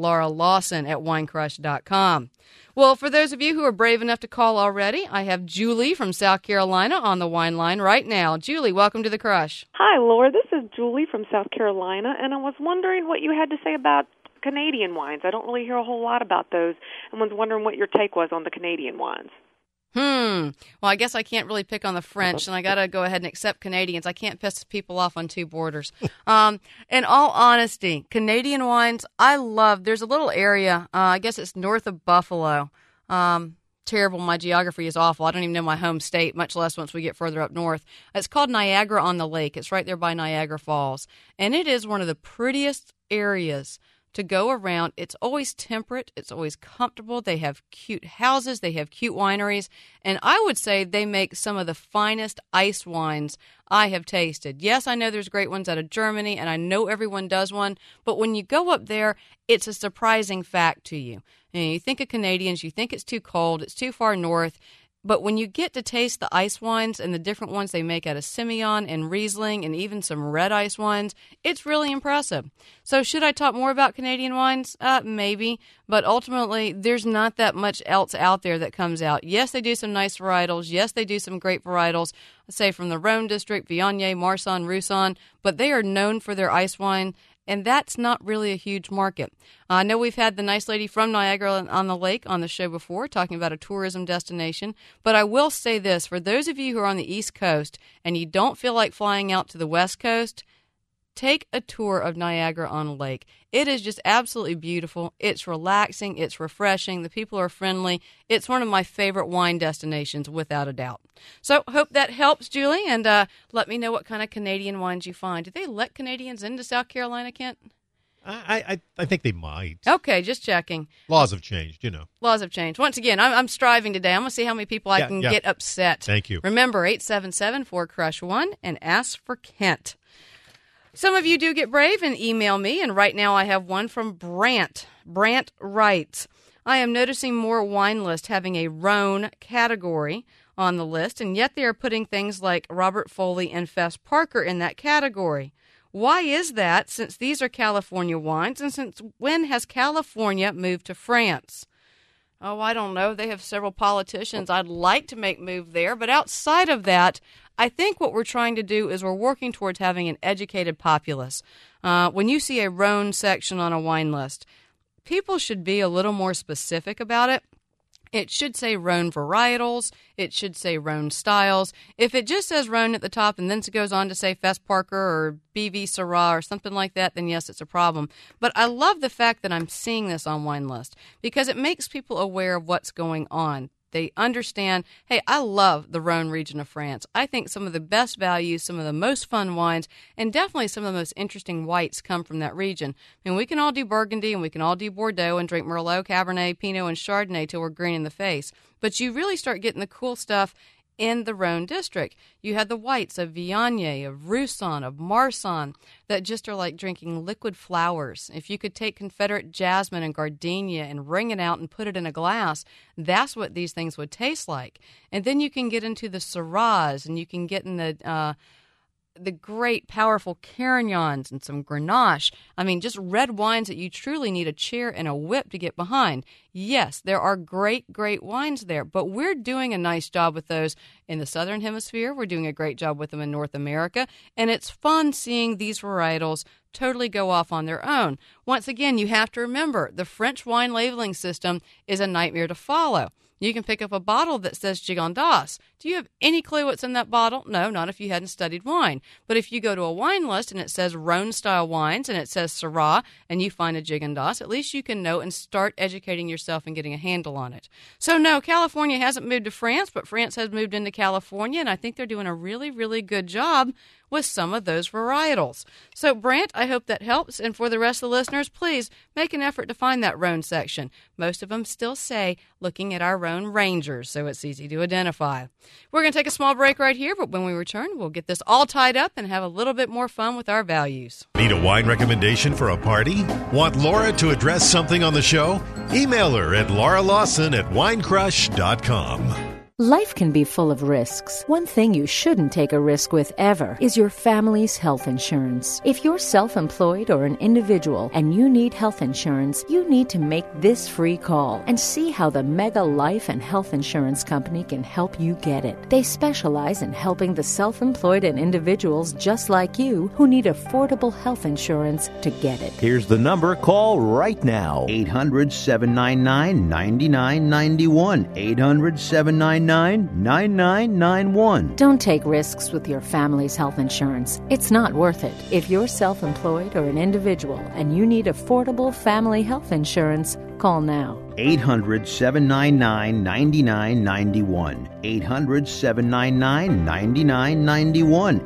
lauralawson@winecrush.com. Well, for those of you who are brave enough to call already, I have Julie from South Carolina on the wine line right now. Julie, welcome to the Crush. Hi, Laura. This is Julie from South Carolina, and I was wondering what you had to say about Canadian wines. I don't really hear a whole lot about those, and was wondering what your take was on the Canadian wines. Well, I guess I can't really pick on the French, and I got to go ahead and accept Canadians. I can't piss people off on two borders. In all honesty, Canadian wines, I love. There's a little area, I guess it's north of Buffalo. Terrible. My geography is awful. I don't even know my home state, much less once we get further up north. It's called Niagara-on-the-Lake. It's right there by Niagara Falls, and it is one of the prettiest areas to go around. It's always temperate. It's always comfortable. They have cute houses. They have cute wineries. And I would say they make some of the finest ice wines I have tasted. Yes, I know there's great ones out of Germany, and I know everyone does one. But when you go up there, it's a surprising fact to you. And you think of Canadians, you think it's too cold, it's too far north. But when you get to taste the ice wines and the different ones they make out of Semillon and Riesling and even some red ice wines, it's really impressive. So should I talk more about Canadian wines? Maybe. But ultimately, there's not that much else out there that comes out. Yes, they do some nice varietals. Yes, they do some great varietals, say from the Rhone district, Viognier, Marsanne, Roussanne. But they are known for their ice wine. And that's not really a huge market. I know we've had the nice lady from Niagara-on-the-Lake on the show before talking about a tourism destination, but I will say this, for those of you who are on the East Coast and you don't feel like flying out to the West Coast, take a tour of Niagara-on-the-Lake. It is just absolutely beautiful. It's relaxing. It's refreshing. The people are friendly. It's one of my favorite wine destinations, without a doubt. So hope that helps, Julie, and let me know what kind of Canadian wines you find. Do they let Canadians into South Carolina, Kent? I think they might. Okay, just checking. Laws have changed, you know. Laws have changed. Once again, I'm striving today. I'm going to see how many people I can get upset. Thank you. Remember, 877-4CRUSH1 and ask for Kent. Some of you do get brave and email me, and right now I have one from Brant. Brant writes, I am noticing more wine lists having a Rhone category on the list, and yet they are putting things like Robert Foley and Fess Parker in that category. Why is that, since these are California wines, and since when has California moved to France? Oh, I don't know. They have several politicians I'd like to make move there, but outside of that, I think what we're trying to do is we're working towards having an educated populace. When you see a Rhone section on a wine list, people should be a little more specific about it. It should say Rhone varietals. It should say Rhone styles. If it just says Rhone at the top and then it goes on to say Fess Parker or BV Syrah or something like that, then yes, it's a problem. But I love the fact that I'm seeing this on wine list because it makes people aware of what's going on. They understand, hey, I love the Rhone region of France. I think some of the best values, some of the most fun wines, and definitely some of the most interesting whites come from that region. I mean, we can all do Burgundy and we can all do Bordeaux and drink Merlot, Cabernet, Pinot, and Chardonnay till we're green in the face. But you really start getting the cool stuff in the Rhone district. You had the whites of Viognier, of Roussan, of Marsanne that just are like drinking liquid flowers. If you could take Confederate jasmine and gardenia and wring it out and put it in a glass, that's what these things would taste like. And then you can get into the Syrahs, and you can get in the great, powerful Carignans and some Grenache. I mean, just red wines that you truly need a chair and a whip to get behind. Yes, there are great, great wines there, but we're doing a nice job with those in the Southern Hemisphere. We're doing a great job with them in North America, and it's fun seeing these varietals totally go off on their own. Once again, you have to remember, the French wine labeling system is a nightmare to follow. You can pick up a bottle that says Gigondas. Do you have any clue what's in that bottle? No, not if you hadn't studied wine. But if you go to a wine list and it says Rhone-style wines and it says Syrah and you find a Gigondas, at least you can know and start educating yourself and getting a handle on it. So no, California hasn't moved to France, but France has moved into California, and I think they're doing a really, really good job with some of those varietals. So, Brant, I hope that helps. And for the rest of the listeners, please make an effort to find that Rhone section. Most of them still say, looking at our Rhone Rangers, so it's easy to identify. We're going to take a small break right here, but when we return, we'll get this all tied up and have a little bit more fun with our values. Need a wine recommendation for a party? Want Laura to address something on the show? Email her at lauralawson@winecrush.com. Life can be full of risks. One thing you shouldn't take a risk with ever is your family's health insurance. If you're self-employed or an individual and you need health insurance, you need to make this free call and see how the Mega Life and Health Insurance Company can help you get it. They specialize in helping the self-employed and individuals just like you who need affordable health insurance to get it. Here's the number. Call right now. 800-799-9991. 800-799-9991. Don't take risks with your family's health insurance. It's not worth it. If you're self-employed or an individual and you need affordable family health insurance, call now. 800-799-9991. 800-799-9991.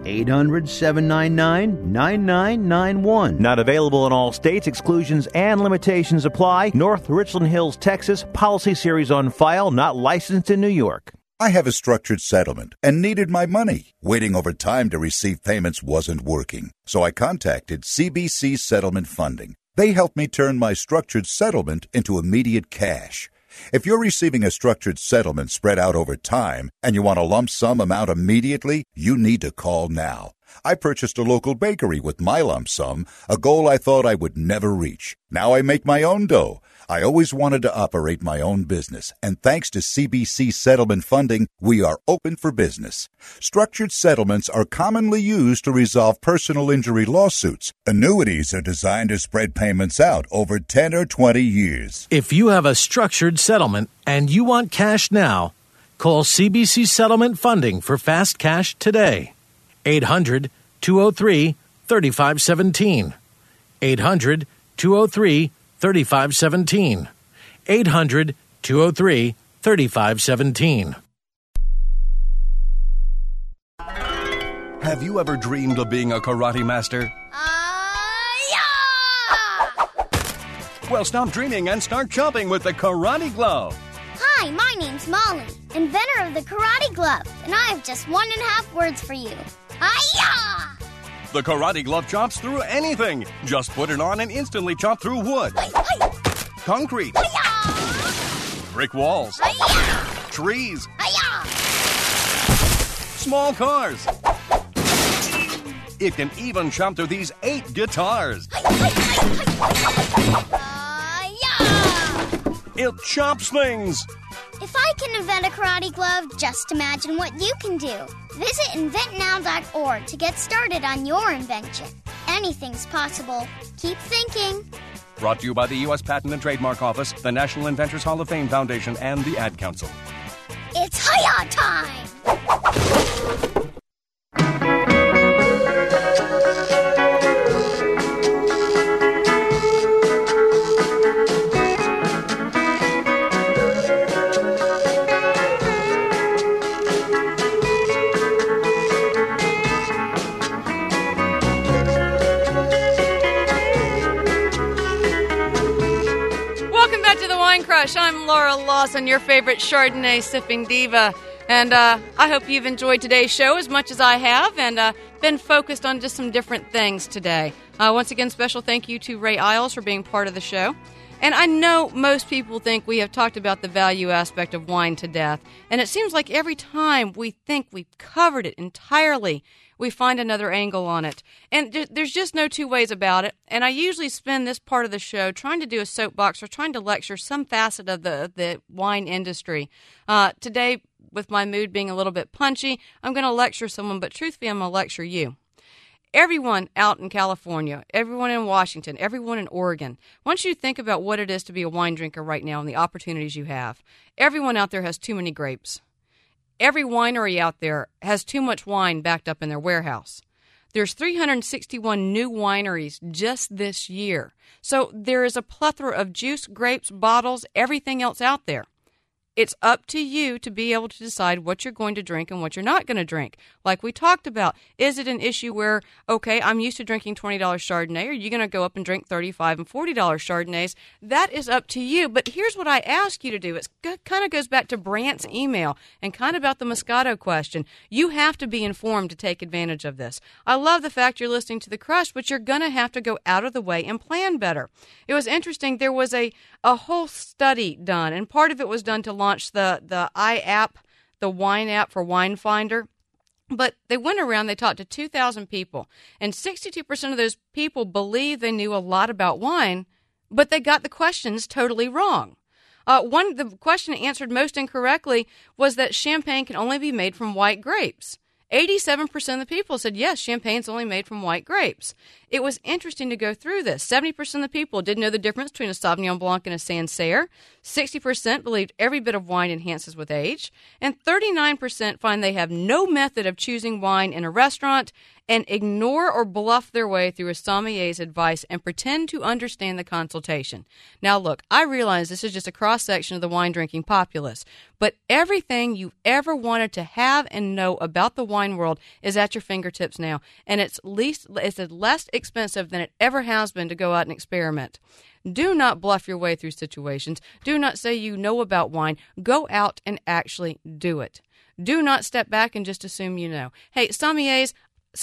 800-799-9991. Not available in all states. Exclusions and limitations apply. North Richland Hills, Texas. Policy series on file. Not licensed in New York. I have a structured settlement and needed my money. Waiting over time to receive payments wasn't working, so I contacted CBC Settlement Funding. They helped me turn my structured settlement into immediate cash. If you're receiving a structured settlement spread out over time and you want a lump sum amount immediately, you need to call now. I purchased a local bakery with my lump sum, a goal I thought I would never reach. Now I make my own dough. I always wanted to operate my own business, and thanks to CBC Settlement Funding, we are open for business. Structured settlements are commonly used to resolve personal injury lawsuits. Annuities are designed to spread payments out over 10 or 20 years. If you have a structured settlement and you want cash now, call CBC Settlement Funding for fast cash today. 800-203-3517. 800-203-3517. 800-203-3517. Have you ever dreamed of being a karate master? Well, stop dreaming and start chomping with the Karate Glove. Hi, my name's Molly, inventor of the Karate Glove, and I have just 1.5 words for you. Hi-ya! The Karate Glove chomps through anything. Just put it on and instantly chomp through wood, concrete, brick walls, trees, small cars. It can even chomp through these 8 guitars. It chomps things. If I can invent a karate glove, just imagine what you can do. Visit inventnow.org to get started on your invention. Anything's possible. Keep thinking. Brought to you by the U.S. Patent and Trademark Office, the National Inventors Hall of Fame Foundation, and the Ad Council. It's Hi-Ya time! I'm Laura Lawson, your favorite Chardonnay sipping diva. And I hope you've enjoyed today's show as much as I have and been focused on just some different things today. Once again, special thank you to Ray Isles for being part of the show. And I know most people think we have talked about the value aspect of wine to death. And it seems like every time we think we've covered it entirely, we find another angle on it. And there's just no two ways about it. And I usually spend this part of the show trying to do a soapbox or trying to lecture some facet of the wine industry. Today, with my mood being a little bit punchy, I'm going to lecture someone, but truthfully, I'm going to lecture you. Everyone out in California, everyone in Washington, everyone in Oregon, once you think about what it is to be a wine drinker right now and the opportunities you have, everyone out there has too many grapes. Every winery out there has too much wine backed up in their warehouse. There's 361 new wineries just this year. So there is a plethora of juice, grapes, bottles, everything else out there. It's up to you to be able to decide what you're going to drink and what you're not going to drink. Like we talked about, is it an issue where, okay, I'm used to drinking $20 Chardonnay, or are you going to go up and drink $35 and $40 Chardonnays? That is up to you. But here's what I ask you to do. It kind of goes back to Brant's email and kind of about the Moscato question. You have to be informed to take advantage of this. I love the fact you're listening to The Crush, but you're going to have to go out of the way and plan better. It was interesting. There was a whole study done, and part of it was done to launch the iApp, the wine app for Wine Finder. But they went around, they talked to 2,000 people, and 62% of those people believe they knew a lot about wine, but they got the questions totally wrong. The question answered most incorrectly was that champagne can only be made from white grapes. 87% of the people said, yes, champagne's only made from white grapes. It was interesting to go through this. 70% of the people didn't know the difference between a Sauvignon Blanc and a Sancerre. 60% believed every bit of wine enhances with age. And 39% find they have no method of choosing wine in a restaurant and ignore or bluff their way through a sommelier's advice and pretend to understand the consultation. Now, look, I realize this is just a cross-section of the wine-drinking populace, but everything you ever wanted to have and know about the wine world is at your fingertips now, and it's less expensive than it ever has been to go out and experiment. Do not bluff your way through situations. Do not say you know about wine. Go out and actually do it. Do not step back and just assume you know. Hey, sommeliers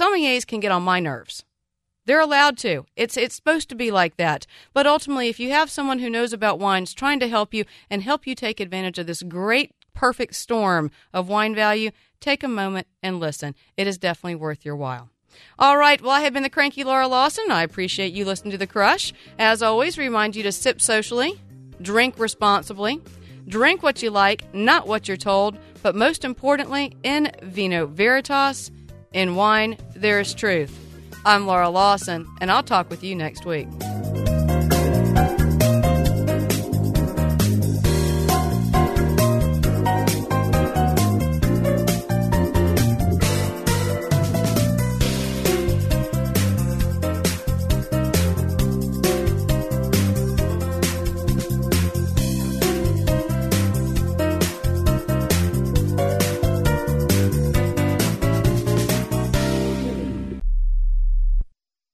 can get on my nerves. They're allowed to. It's supposed to be like that. But ultimately, if you have someone who knows about wines trying to help you and help you take advantage of this great, perfect storm of wine value, take a moment and listen. It is definitely worth your while. All right, well, I have been the cranky Laura Lawson. I appreciate you listening to The Crush. As always, remind you to sip socially, drink responsibly, drink what you like, not what you're told, but most importantly, in vino veritas, in wine, there is truth. I'm Laura Lawson, and I'll talk with you next week.